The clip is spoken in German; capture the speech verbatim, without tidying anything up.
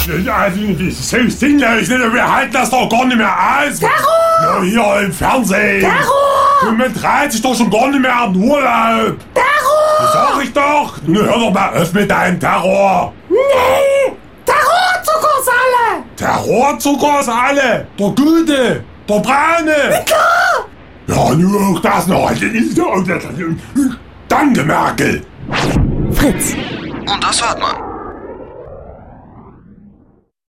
Also, ich singe, ich nicht, wir halten das doch gar nicht mehr aus. Terror! Ja, hier im Fernsehen. Terror! Man dreht sich doch schon gar nicht mehr an Urlaub. Terror! Das sag ich doch. Nun hör doch mal auf mit deinem Terror. Nee! Terrorzuckersalle! Terrorzuckersalle. Der Gute. Der Braune. Klar! Ja, nur auch das noch. Danke, Merkel. Fritz. Und das hört man.